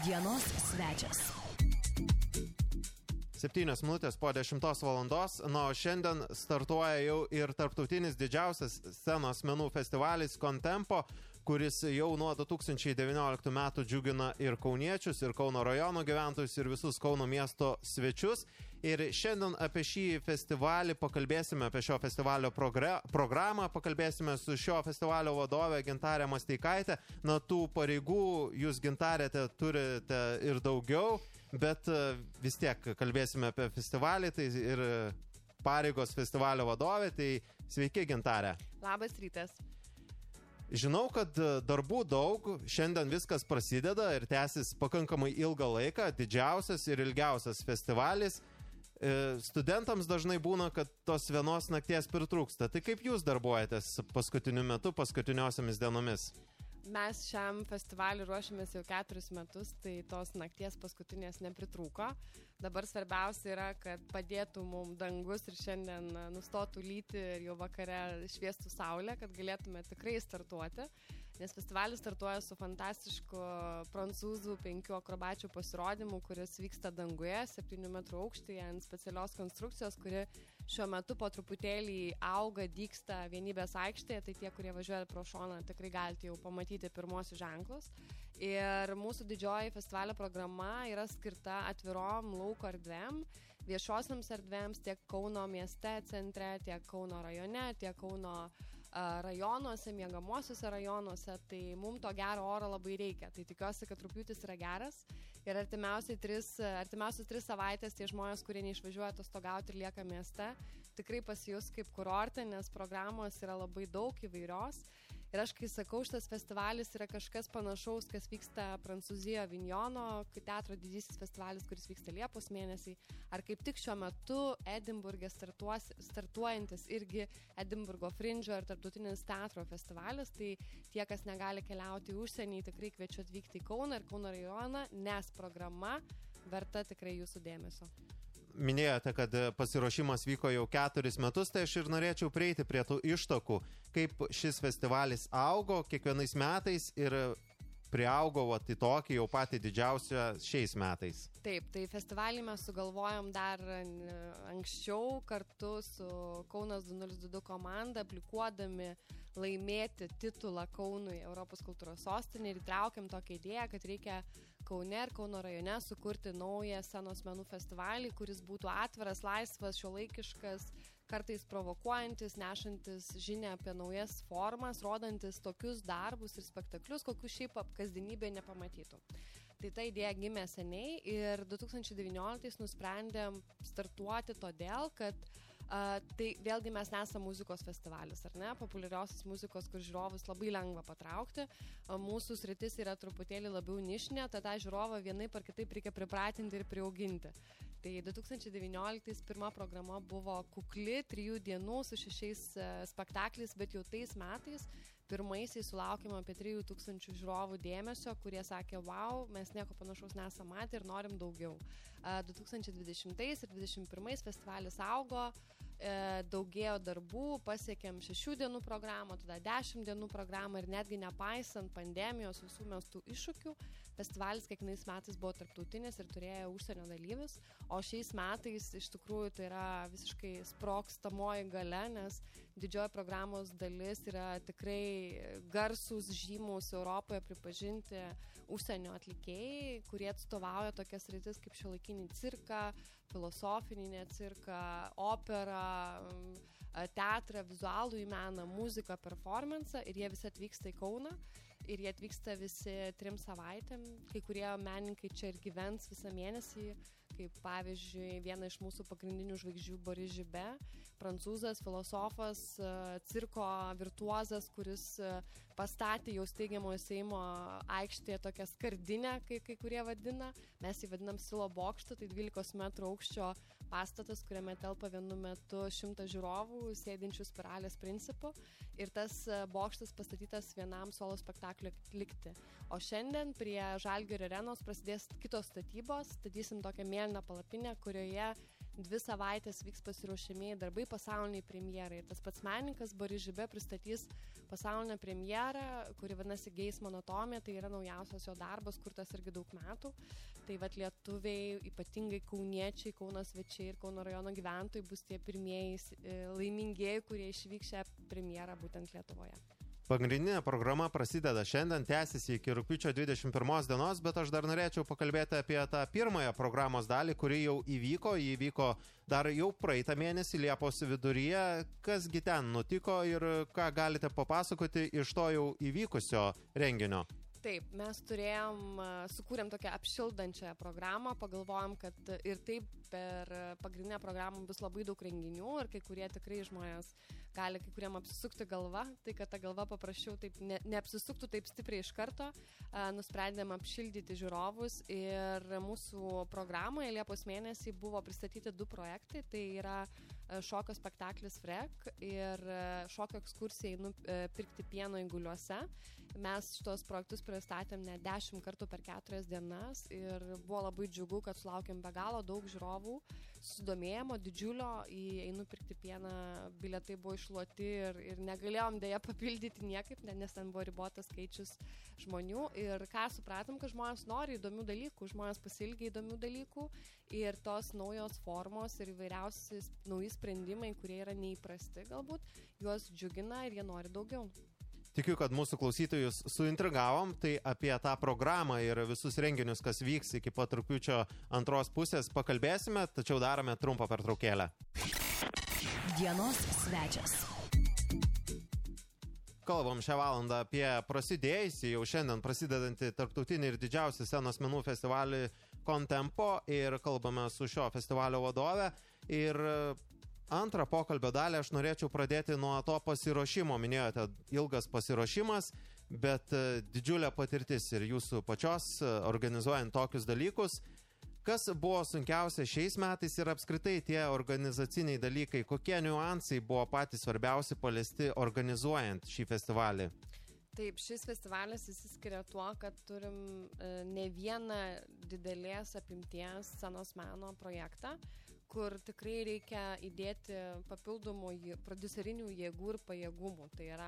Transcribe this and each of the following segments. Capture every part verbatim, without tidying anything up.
Dienos svečias. Septynios minutės po dešimtos valandos, na, o šiandien startuoja jau ir tarptautinis didžiausias scenos menų festivalis Contempo, kuris jau nuo du tūkstančiai devynioliktų metų džiugina ir kauniečius, ir Kauno rajono gyventojus, ir visus Kauno miesto svečius. Ir šiandien apie šį festivalį pakalbėsime, apie šio festivalio programą, pakalbėsime su šio festivalio vadove Gintarė Masteikaitė. Na, tų pareigų jūs, Gintarė, turite ir daugiau, bet vis tiek kalbėsime apie festivalį, tai ir pareigos festivalio vadovė, tai sveiki, Gintarė. Labas rytas. Žinau, kad darbų daug, šiandien viskas prasideda ir tęsis pakankamai ilgą laiką, didžiausias ir ilgiausias festivalis. Studentams dažnai būna, kad tos vienos nakties pritrūksta. Tai kaip jūs darbuojatės paskutiniu metu, paskutiniosiomis dienomis? Mes šiam festivaliui ruošiamės jau keturis metus, tai tos nakties paskutinės nepritrūko. Dabar svarbiausia yra, kad padėtų mums dangus ir šiandien nustotų lyti ir jau vakare šviestų saulė, kad galėtume tikrai startuoti. Nes festivalis startuoja su fantastišku prancūzų penkių akrobačių pasirodymu, kuris vyksta danguje, septynių metrų aukštyje, ant specialios konstrukcijos, kuri šiuo metu po truputėlį auga, dygsta Vienybės aikštėje, tai tie, kurie važiuoja pro šoną, tikrai galite jau pamatyti pirmosius ženklus. Ir mūsų didžioji festivalio programa yra skirta atvirom lauko erdvėm, viešosiams erdvėms tiek Kauno mieste centre, tiek Kauno rajone, tiek Kauno rajonuose, miegamosiuose rajonuose, tai mums to gero oro labai reikia. Tai tikiuosi, kad rugpjūtis yra geras ir artimiausiai tris, artimiausios tris savaitės tie žmonės, kurie neišvažiuoja atostogauti ir lieka mieste, tikrai pasijus kaip kurorte, nes programos yra labai daug įvairios. Ir aš, kai sakau, šitas festivalis yra kažkas panašaus, kas vyksta Prancūzijoje Avignono teatro didysis festivalis, kuris vyksta Liepos mėnesį, ar kaip tik šiuo metu Edinburge startuos, startuojantis irgi Edinburgo Fringe'o ir tarptautinis teatro festivalis. Tai tie, kas negali keliauti į užsienį, tikrai kviečiu atvykti į Kauną ir Kauno rajoną, nes programa verta tikrai jūsų dėmesio. Minėjote, kad pasiruošimas vyko jau keturis metus, tai aš ir norėčiau prieiti prie tų ištakų, kaip šis festivalis augo kiekvienais metais ir priaugo vat, į tokį jau patį didžiausią šiais metais. Taip, tai festivalį mes sugalvojom dar anksčiau kartu su Kaunas du nulis du du komanda, aplikuodami laimėti titulą Kaunui Europos kultūros sostinė ir įtraukėm tokią idėją, kad reikia Kaune ir Kauno rajone sukurti naują scenos menų festivalį, kuris būtų atviras, laisvas, šiuolaikiškas, kartais provokuojantis, nešantis žinią apie naujas formas, rodantis tokius darbus ir spektaklius, kokius šiaip kasdienybėje nepamatytų. Tai ta idėja gimė seniai ir du tūkstančiai devynioliktais nusprendėm startuoti todėl, kad uh, tai vėlgi mes nesame muzikos festivalis, ar ne? Populiariosios muzikos, kur žiūrovus labai lengva patraukti. Uh, mūsų sritis yra truputėlį labiau nišinė, tad tą žiūrovą vienaip ar kitaip reikia pripratinti ir priauginti. Tai du tūkstančiai devynioliktais pirma programa buvo kukli, trijų dienų su šešiais uh, spektakliais, bet jau tais metais pirmaisiais sulaukėme apie trijų tūkstančių žiūrovų dėmesio, kurie sakė, wow, mes nieko panašaus nesam matę ir norim daugiau. du tūkstančiai dvidešimtais ir dvidešimt pirmais festivalis augo, daugėjo darbų, pasiekėm šešių dienų programą, tada dešimt dienų programą ir netgi nepaisant pandemijos visų mestų iššūkių, festivalis kiekvienais metais buvo tarptautinis ir turėjo užsienio dalyvius, o šiais metais iš tikrųjų tai yra visiškai sprogstamoji galia, nes didžioji programos dalis yra tikrai garsūs, žymus Europoje pripažinti užsienio atlikėjai, kurie atstovauja tokias sritis kaip šiuolaikinį cirką, filosofinį cirką, operą, teatrą, vizualų į meną, muziką, performansą ir jie visi atvyksta į Kauną ir jie atvyksta visi trim savaitėm, kai kurie menininkai čia ir gyvens visą mėnesį, kaip pavyzdžiui viena iš mūsų pagrindinių žvaigždžių Boris Žibe, prancūzas, filosofas, cirko virtuozas, kuris pastatė jau steigiamojo Seimo aikštėje tokią skardinę, kai, kai kurie vadina, mes jį vadinam Silo bokštu, tai dvylikos metrų aukščio pastatas, kuriame telpa vienu metu šimtas žiūrovų, sėdinčių spiralės principu ir tas bokštas pastatytas vienam solo spektaklio atlikti. O šiandien prie Žalgirio arenos prasidės kitos statybos, statysim tokią mėlyną palapinę, kurioje dvi savaitės vyks pasiruošimieji darbai pasauliniai premjerai. Ir tas pats menininkas Boris Žibė pristatys pasaulinę premjerą, kuri vadinasi Geismo anatomija, tai yra naujausias jo darbas, kurtas irgi daug metų. Tai vat lietuviai, ypatingai kauniečiai, Kauno svečiai ir Kauno rajono gyventojai bus tie pirmieji laimingieji, kurie išvyks šią premjerą būtent Lietuvoje. Pagrindinė programa prasideda šiandien, tęsiasi iki rugpjūčio dvidešimt pirmos dienos, bet aš dar norėčiau pakalbėti apie tą pirmąją programos dalį, kuri jau įvyko, jį įvyko dar jau praeitą mėnesį, Liepos viduryje. Kasgi ten nutiko ir ką galite papasakoti iš to jau įvykusio renginio? Taip, mes turėjom, sukūrėm tokią apšildančią programą, pagalvojom, kad ir taip per pagrindinę programą bus labai daug renginių ir kai kurie tikrai žmonės gali kai kuriem apsisukti galva, tai kad ta galva paprašiau taip ne, neapsisuktų taip stipriai iš karto, nusprendėm apšildyti žiūrovus ir mūsų programoje Liepos mėnesį buvo pristatyti du projektai, tai yra šokio spektaklis Frek ir šokio ekskursija einu pirkti pieno eiguliuose. Mes šitos projektus pristatėm ne dešimt kartų per keturias dienas ir buvo labai džiugu, kad sulaukėm be galo daug žiūrovų, susidomėjimo didžiulio į einu pirkti pieną, bilietai buvo iššluoti ir, ir negalėjom dėja papildyti niekaip, nes ten buvo ribotas skaičius žmonių ir ką supratom, kad žmonės nori įdomių dalykų, žmonės pasiilgia įdomių dalykų ir tos naujos formos ir įvairiausi nauji sprendimai, kurie yra neįprasti galbūt, juos džiugina ir jie nori daugiau. Tikiu, kad mūsų klausytojus suintrigavom, tai apie tą programą ir visus renginius, kas vyks iki pat rugpjūčio antros pusės, pakalbėsime, tačiau darome trumpą pertraukėlę. Dienos svečias. Kalbam šią valandą apie prasidėjusį, jau šiandien prasidedantį tarptautinį ir didžiausią scenos menų festivalį Contempo ir kalbame su šio festivalio vadove ir antrą pokalbio dalį aš norėčiau pradėti nuo to pasiruošimo. Minėjote, ilgas pasiruošimas, bet didžiulė patirtis ir jūsų pačios organizuojant tokius dalykus. Kas buvo sunkiausia šiais metais ir apskritai tie organizaciniai dalykai, kokie niuansai buvo patys svarbiausi paliesti organizuojant šį festivalį? Taip, šis festivalis įsiskiria tuo, kad turim ne vieną didelės apimties scenos meno projektą, kur tikrai reikia įdėti papildomų prodiuserinių jėgų ir pajėgumų. Tai yra,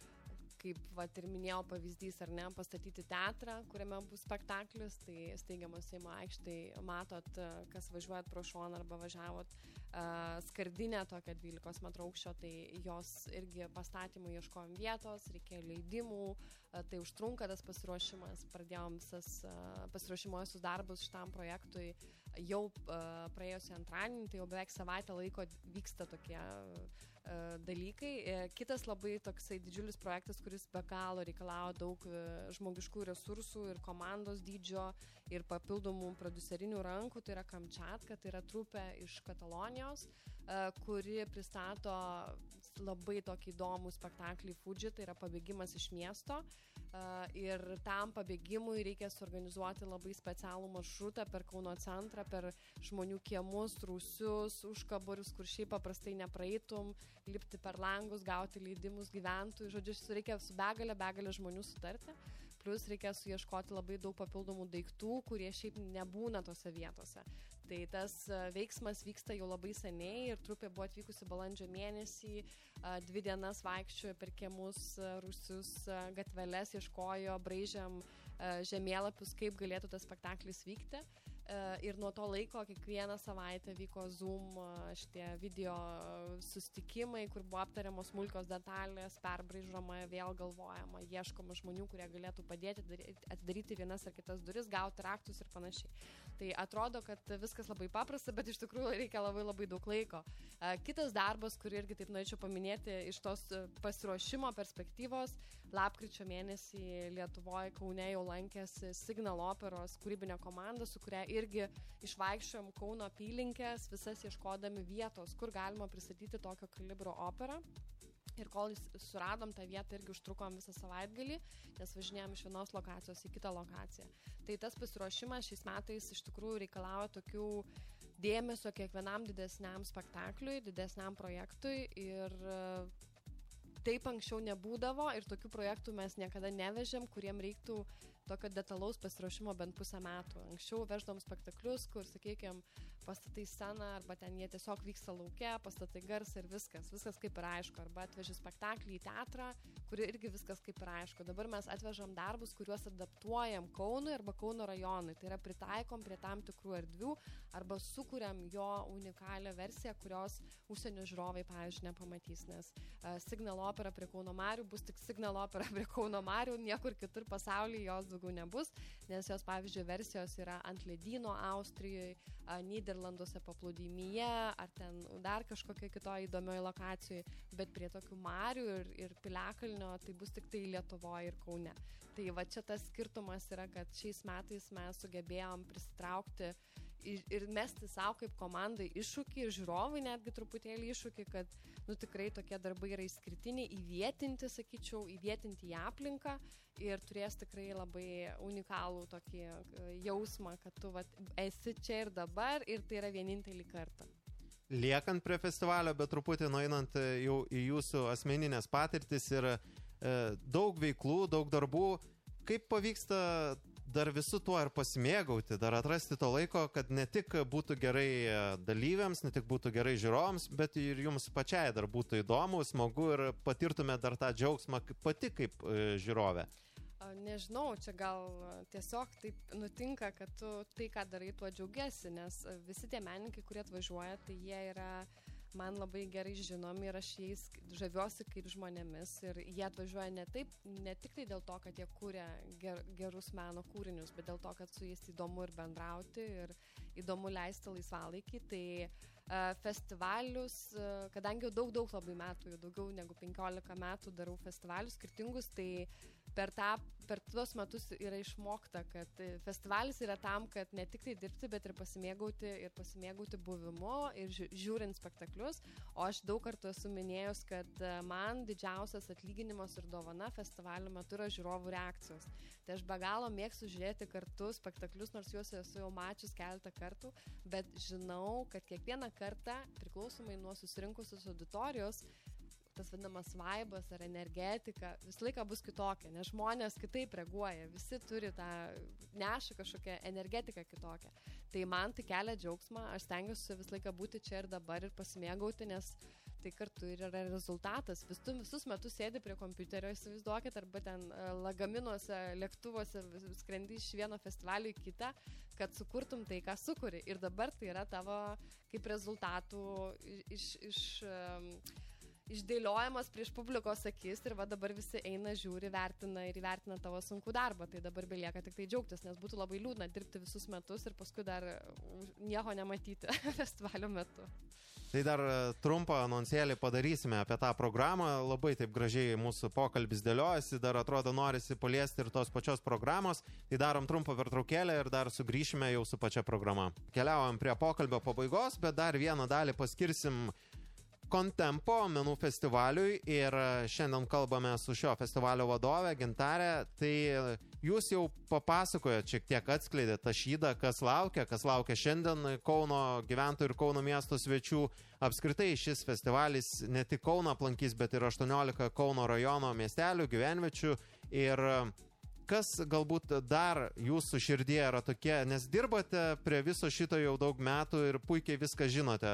kaip vat, ir minėjau pavyzdys, ar ne, pastatyti teatrą, kuriame bus spektaklis, tai steigiamas Seimo aikštėj, matot, kas važiuojat pro šoną arba važiavot uh, skardinę tokią dvylikos metrų aukščio, tai jos irgi pastatymų ieškojom vietos, reikėjo leidimų, uh, tai užtrunka tas pasiruošimas, pradėjom visas uh, pasiruošimuosius darbus šitam projektui jau uh, praėjusį antradienį, tai jau beveik savaitę laiko vyksta tokie uh, dalykai. Kitas labai toksai didžiulis projektas, kuris be galo reikalauja daug uh, žmogiškų resursų ir komandos dydžio ir papildomų prodiuserinių rankų, tai yra Kamčiatka, tai yra trupė iš Katalonijos, uh, kuri pristato labai tokį įdomų spektaklį Fuji, tai yra pabėgimas iš miesto. Uh, ir tam pabėgimui reikia suorganizuoti labai specialų maršrutą per Kauno centrą, per žmonių kiemus, rūsius, užkaborius, kur šiaip paprastai nepraeitum, lipti per langus, gauti leidimus gyventojų. Žodžiu, reikia su begalė, begalė žmonių sutarti. Plus reikia suieškoti labai daug papildomų daiktų, kurie šiaip nebūna tose vietose. Tai tas veiksmas vyksta jau labai seniai ir trupė buvo atvykusi balandžio mėnesį, dvi dienas vaikščiojo per kiemus, rūsius, gatveles, ieškojo, braižėm žemėlapius, kaip galėtų tas spektaklis vykti. Ir nuo to laiko kiekvieną savaitę vyko Zoom šitie video susitikimai, kur buvo aptariamos smulkios detalės, perbraižoma, vėl galvojama, ieškoma žmonių, kurie galėtų padėti atidaryti vienas ar kitas duris, gauti raktus ir panašiai. Tai atrodo, kad viskas labai paprasta, bet iš tikrųjų reikia labai labai daug laiko. Kitas darbas, kurį irgi taip norėčiau paminėti iš tos pasiruošimo perspektyvos, lapkričio mėnesį Lietuvoje Kaune jau lankėsi Signal operos kūrybinė komanda, su kuria irgi išvaikščiojom Kauno apylinkės, visas ieškodami vietos, kur galima pristatyti tokio kalibro operą. Ir kol suradom tą vietą, irgi užtrukom visą savaitgalį, nes važinėjom iš vienos lokacijos į kitą lokaciją. Tai tas pasiruošimas šiais metais iš tikrųjų reikalauja tokių dėmesio kiekvienam didesniam spektakliui, didesniam projektui ir taip anksčiau nebūdavo ir tokių projektų mes niekada nevežėm, kuriem reiktų tokio detalaus pasiruošimo bent pusę metų. Anksčiau veždom spektaklius, kur, sakykime, pastatai sceną, arba ten jie tiesiog vyksta lauke, pastatai garsą ir viskas, viskas kaip ir aišku, arba atveži spektaklį į teatrą, kuri irgi viskas kaip ir aišku. Dabar mes atvežam darbus, kuriuos adaptuojam Kaunui arba Kauno rajonui, tai yra pritaikom prie tam tikrų erdvių, arba sukuriam jo unikalią versiją, kurios užsienio žiūrovai, pavyzdžiui, nepamatys, nes uh, Signal opera prie Kauno marių bus tik Signal opera prie Kauno marių, niekur kitur pasaulyje jos daugiau nebus, nes jos, pavyzdžiui, versijos yra ant ledyno Austrijoje, uh, Niderlanduose paplūdimyje, ar ten dar kažkokia kitoje įdomioje lokacijoje, bet prie tokių marių ir, ir piliakalnio tai bus tik tai Lietuvoje ir Kaune. Tai va čia tas skirtumas yra, kad šiais metais mes sugebėjom prisitraukti ir, ir mesti savo kaip komandai iššūkį ir žiūrovai netgi truputėlį iššūkį, kad nu, tikrai tokie darbai yra išskirtiniai, įvietinti, sakyčiau, įvietinti į aplinką ir turės tikrai labai unikalų tokį jausmą, kad tu vat, esi čia ir dabar ir tai yra vienintelį kartą. Liekant prie festivalio, bet truputį nueinant jau į jūsų asmeninės patirtis ir e, daug veiklų, daug darbų, kaip pavyksta dar visų tuo ir pasimėgauti, dar atrasti to laiko, kad ne tik būtų gerai dalyviams, ne tik būtų gerai žiūrovams, bet ir jums pačiai dar būtų įdomu, smagu ir patirtume dar tą džiaugsmą pati kaip e, žiūrovė. Nežinau, čia gal tiesiog taip nutinka, kad tu tai, ką darai, tuo džiaugiasi, nes visi tie menininkai, kurie atvažiuoja, tai jie yra man labai gerai žinomi ir aš jais žaviuosi kaip žmonėmis ir jie atvažiuoja ne, taip, ne tik tai dėl to, kad jie kūrė ger, gerus meno kūrinius, bet dėl to, kad su jais įdomu ir bendrauti ir įdomu leisti laisvalaikį. Tai uh, festivalius, uh, kadangi jau daug, daug labai metų, jau daugiau negu penkiolika metų darau festivalius skirtingus, tai per, tą, per tuos metus yra išmokta, kad festivalis yra tam, kad ne tik tai dirbti, bet ir pasimėgauti, ir pasimėgauti buvimu ir žiūrint spektaklius. O aš daug kartų esu minėjus, kad man didžiausias atlyginimas ir dovana festivalio metu yra žiūrovų reakcijos. Tai aš be galo mėgstu žiūrėti kartu spektaklius, nors juos esu jau mačius keletą kartų, bet žinau, kad kiekvieną kartą, priklausomai nuo susirinkusios auditorijos, tas vadinamas vaibas ar energetika visą laiką bus kitokia, nes žmonės kitaip reaguoja, visi turi tą, neša kažkokią energetiką kitokią. Tai man tai kelia džiaugsmą, aš stengiuosi visą laiką būti čia ir dabar ir pasimėgauti, nes tai kartu ir yra rezultatas. Vis tu visus metus sėdi prie kompiuterio, įsivaizduokit, arba ten lagaminuose, lėktuvuose skrendi iš vieno festivalio į kitą, kad sukurtum tai, ką sukuri. Ir dabar tai yra tavo kaip rezultatų iš... iš um, išdėliojamas prieš publikos akis ir va dabar visi eina, žiūri, vertina ir įvertina tavo sunkų darbą. Tai dabar belieka tik tai džiaugtis, nes būtų labai liūdna dirbti visus metus ir paskui dar nieko nematyti festivalio metu. Tai dar trumpą anonsėlį padarysime apie tą programą. Labai taip gražiai mūsų pokalbis dėliojasi, dar atrodo norisi paliesti ir tos pačios programos. Tai darom trumpą pertraukėlę ir dar sugrįšime jau su pačia programa. Keliaujam prie pokalbio pabaigos, bet dar vieną dalį paskirsim Contempo menų festivaliui ir šiandien kalbame su šio festivalio vadove Gintarė. Tai jūs jau papasakojot, šiek tiek atskleidėt tą šydą, kas laukia, kas laukia šiandien Kauno gyventojų ir Kauno miesto svečių. Apskritai šis festivalis ne tik Kauno aplankys, bet ir aštuoniolika Kauno rajono miestelių, gyvenviečių. Ir kas galbūt dar jūsų širdie yra tokie, nes dirbate prie viso šito jau daug metų ir puikiai viską žinote.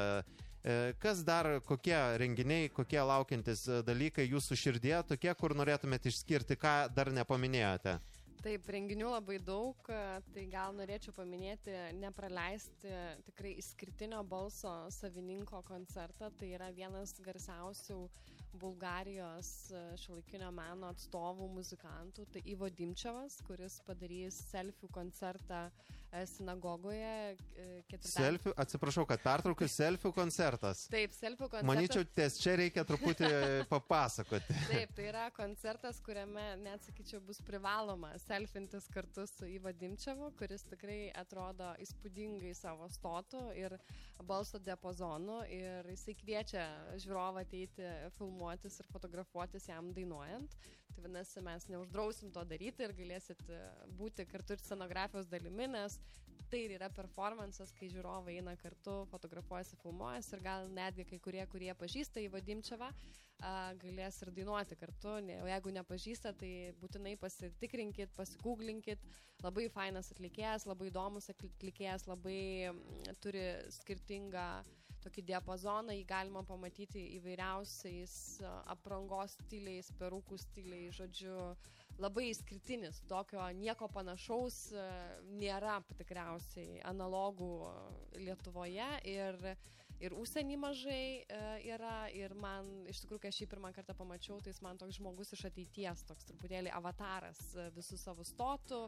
Kas dar, kokie renginiai, kokie laukiantis dalykai jūsų širdie, tokie, kur norėtumėte išskirti, ką dar nepaminėjote? Taip, renginių labai daug, tai gal norėčiau paminėti, nepraleisti tikrai išskirtinio balso savininko koncertą. Tai yra vienas garsiausių Bulgarijos šiuolaikinio meno atstovų muzikantų, tai Ivo Dimčevas, kuris padarys selfių koncertą sinagogoje. Selfių, atsiprašau, kad pertraukiu, selfių koncertas. Taip, selfių koncertas. Manyčiau, ties čia reikia truputį papasakoti. Taip, tai yra koncertas, kuriame, net sakyčiau, bus privaloma selfintis kartu su Ivo Dimčevu, kuris tikrai atrodo įspūdingai savo stotų ir balso diapazonu ir jisai kviečia žiūrovą ateiti filmuotis ir fotografuotis jam dainuojant. Tai vadinasi, mes neuždrausim to daryti ir galėsit būti kartu ir scenografijos dalimi, nes tai yra performances, kai žiūrovai eina kartu, fotografuojasi, filmuojasi ir gal netgi kai kurie, kurie pažįsta į Vadimčevą, galės ir dainuoti kartu. O jeigu nepažįsta, tai būtinai pasitikrinkit, pasigūglinkit. Labai fainas atlikėjas, labai įdomus atlikėjas, labai turi skirtingą tokį diapazoną, jį galima pamatyti įvairiausiais aprangos stiliais, perukų stiliais, žodžiu, labai išskirtinis, tokio nieko panašaus nėra tikriausiai analogų Lietuvoje ir, ir užsienį mažai yra ir man, iš tikrųjų, kai aš jį pirmą kartą pamačiau, tai jis man toks žmogus iš ateities, toks truputėlį avataras visų savo stotų,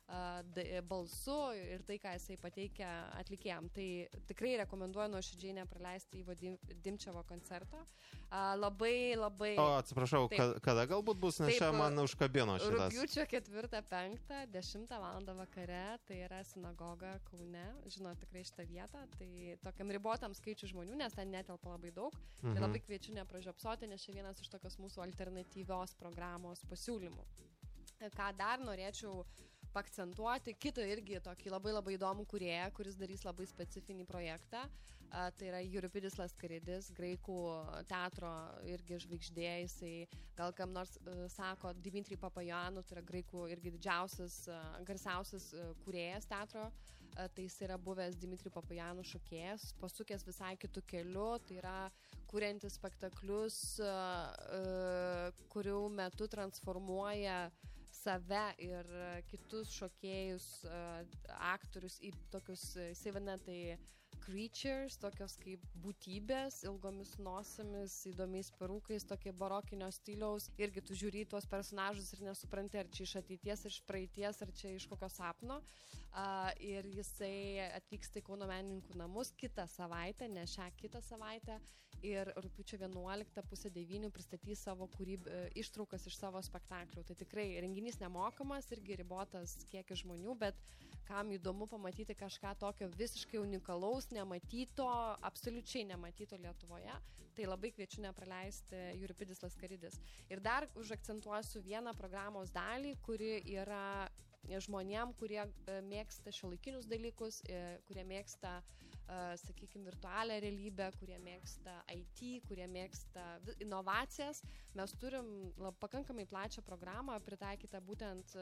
balsu ir tai, ką jisai pateikia atlikėjam. Tai tikrai rekomenduoju nuoširdžiai nepraleisti į Vadimčevo koncertą. Labai, labai... O, atsiprašau, taip, kada galbūt bus, nes čia man užkabino šitas? Rugpjūčio ketvirtą, penktą, dešimtą valandą vakare, tai yra sinagoga Kaune, žinot tikrai šitą vietą, tai tokiam ribotam skaičių žmonių, nes ten netelpa labai daug, mhm. Tai labai kviečiu nepražiopsoti, nes čia vienas iš tokios mūsų alternatyvios programos pasiūlymų. Ką dar norėčiau pakcentuoti, kitą irgi tokį labai labai įdomų kūrėją, kuris darys labai specifinį projektą. A, tai yra Euripidis Laskaridis, graikų teatro irgi žvaigždė, jisai gal kam nors uh, sako Dimitri Papajanu, tai yra graikų irgi didžiausias, uh, garsiausias uh, kūrėjas teatro. Uh, tai jis yra buvęs Dimitri Papajanu šokėjas, pasukęs visai kitų kelių, tai yra kuriantis spektaklius, uh, uh, kurių metu transformuoja save ir kitus šokėjus, aktorius į tokius, jisai vadina tai creatures, tokios kaip būtybės, ilgomis nosimis, įdomiais perukais, tokie barokinio stiliaus. Irgi tu žiūri tuos personažus ir nesupranti, ar čia iš ateities, iš praeities, ar čia iš kokio sapno. Uh, ir jisai atvyksta į Kauno menininkų namus kitą savaitę, ne šią kitą savaitę. Ir rugpjūčio vienuoliktą pusę devynių pristatys savo kūryb, ištraukas iš savo spektaklių. Tai tikrai renginys nemokamas, irgi ribotas kiekis žmonių, bet kam įdomu pamatyti kažką tokio visiškai unikalaus, nematyto, absoliučiai nematyto Lietuvoje, tai labai kviečiu nepraleisti Euripidis Laskaridis. Ir dar užakcentuosiu vieną programos dalį, kuri yra žmonėm, kurie mėgsta šiuolaikinius dalykus, kurie mėgsta, sakykime, virtualią realybę, kurie mėgsta I T, kurie mėgsta inovacijas. Mes turim lab, pakankamai plačią programą pritaikytą būtent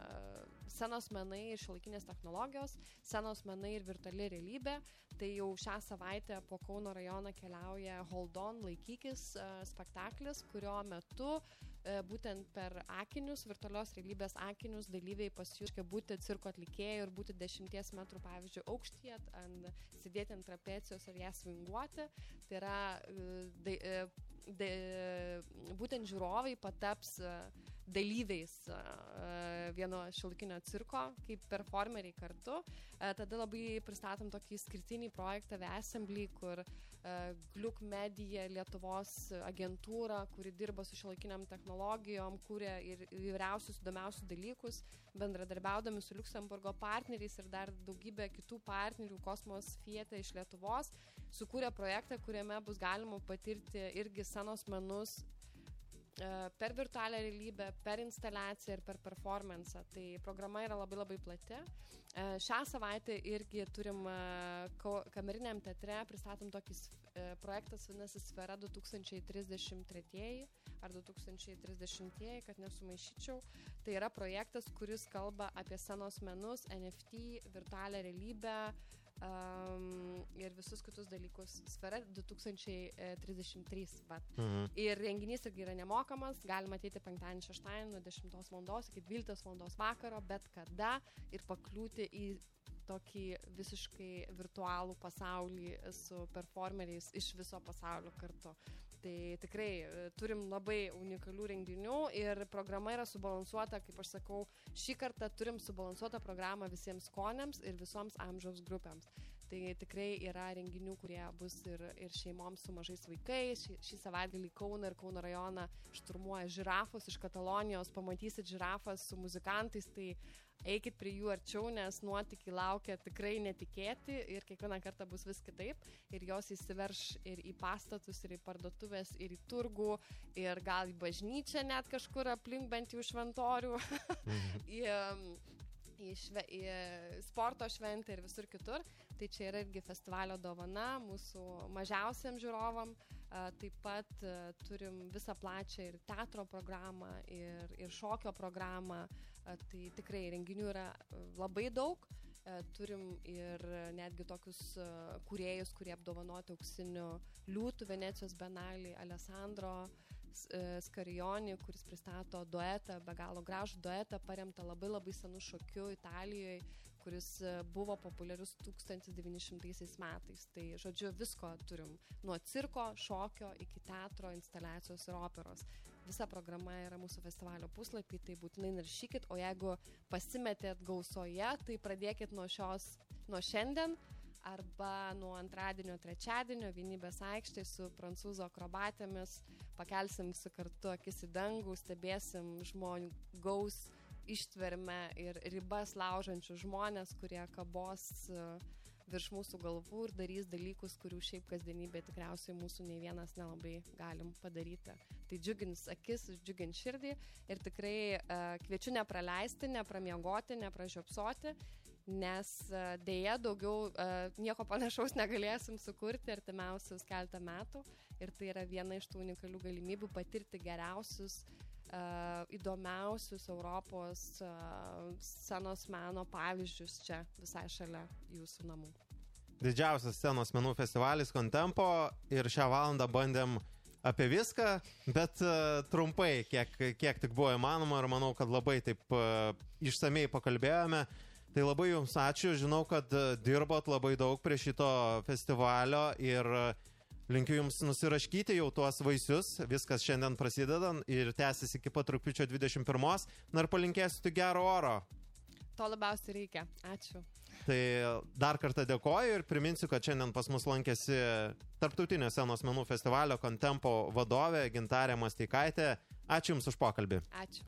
scenos menai ir šiuolaikinės technologijos, scenos menai ir virtuali realybė. Tai jau šią savaitę po Kauno rajoną keliauja Hold On, laikykis spektaklis, kurio metu būtent per akinius, virtualios realybės akinius dalyviai pasijuškia būti cirko atlikėjų ir būti dešimties metrų, pavyzdžiui, aukštyje, ant, sėdėti ant trapecijos ir ją svinguoti. Tai yra, de, de, būtent žiūrovai pataps dalyviais vieno šiuolaikinio cirko, kaip performeriai kartu. Tada labai pristatom tokį skirtinį projektą V-Assembly, kur Gliuk Media, Lietuvos agentūra, kuri dirba su šiuolaikiniam technologijom, kūrė ir įvairiausius įdomiausius dalykus, bendradarbiaudami su Liuksemburgo partneriais ir dar daugybė kitų partnerių, Kosmos Fiete iš Lietuvos, sukūrė projektą, kuriame bus galima patirti irgi scenos menus per virtualią realybę, per instaliaciją ir per performansą. Tai programa yra labai labai plati. Šią savaitę irgi turim kameriniam teatre, pristatom tokį projektas, vadinasi Sfera du tūkstančiai trisdešimt treji ar du tūkstančiai trisdešimtieji, kad nesumaišyčiau. Tai yra projektas, kuris kalba apie scenos menus, N F T, virtualią realybę, Um, ir visus kitus dalykus. Sfera du tūkstančiai trisdešimt trys. Mhm. Ir renginys irgi yra nemokamas, galima ateiti penktadienį, šeštadienį nuo dešimtos valandos iki dvyliktos valandos vakaro, bet kada ir pakliūti į tokį visiškai virtualų pasaulį su performeriais iš viso pasaulio kartu. Tai tikrai turim labai unikalių renginių ir programa yra subalansuota, kaip aš sakau, šį kartą turim subalansuotą programą visiems skoniams ir visoms amžiaus grupėms. Tai tikrai yra renginių, kurie bus ir, ir šeimoms su mažais vaikais. Šį, šį savaitgalį Kauną ir Kauno rajoną šturmuoja žirafos iš Katalonijos, pamatysit žirafas su muzikantais, tai eikit prie jų arčiau, nes nuotykiai laukia tikrai netikėti ir kiekvieną kartą bus vis kitaip ir jos įsiverš ir į pastatus, ir į parduotuvės, ir į turgų, ir gal į bažnyčią net kažkur aplink bent jau šventorių. į, į, šve, į sporto šventę ir visur kitur. Tai čia yra irgi festivalio dovana mūsų mažiausiam žiūrovam. Taip pat turim visą plačią ir teatro programą, ir, ir šokio programą. Tai tikrai renginių yra labai daug. Turim ir netgi tokius kūrėjus, kurie apdovanoti auksiniu liūtų Venecijos Bienalėje, Alessandro Scarioni, kuris pristato duetą, be galo gražų duetą, paremtą labai labai senų šokių Italijoje, kuris buvo populiarus tūkstantis devyni šimtaisiais metais. Tai, žodžiu, visko turim. Nuo cirko, šokio iki teatro, instaliacijos ir operos. Visa programa yra mūsų festivalio puslapį, tai būtinai naršykit, o jeigu pasimetėt gausoje, tai pradėkit nuo šios, nuo šiandien, arba nuo antradienio, trečiadienio Vienybės aikštėje su prancūzų akrobatėmis. Pakelsim visi kartu akis į dangų, stebėsim žmogaus ištvermę ir ribas laužančių žmonės, kurie kabos virš mūsų galvų ir darys dalykus, kurių šiaip kasdienybė tikriausiai mūsų nei vienas nelabai galim padaryti. Tai džiugins akis, džiugins širdį ir tikrai uh, kviečiu nepraleisti, nepramiegoti, nepražiopsoti, nes uh, dėja daugiau uh, nieko panašaus negalėsim sukurti artimiausius keletą metų ir tai yra viena iš tų unikalių galimybių patirti geriausius Uh, įdomiausius Europos uh, scenos meno pavyzdžius čia visai šalia jūsų namų. Didžiausias scenos menų festivalis Contempo ir šią valandą bandėm apie viską, bet uh, trumpai, kiek, kiek tik buvo įmanoma ir manau, kad labai taip uh, išsamei pakalbėjome. Tai labai jums ačiū, žinau, kad uh, dirbot labai daug prie šito festivalio ir uh, linkiu jums nusiraškyti jau tuos vaisius, viskas šiandien prasideda ir tęsis iki pat rugpjūčio dvidešimt pirmos. Na ir palinkėsiu tik gero oro. To labiausiai reikia. Ačiū. Tai dar kartą dėkoju ir priminsiu, kad šiandien pas mus lankėsi Tarptautinio scenos menų festivalio Contempo vadovė Gintarė Masteikaitė. Ačiū jums už pokalbį. Ačiū.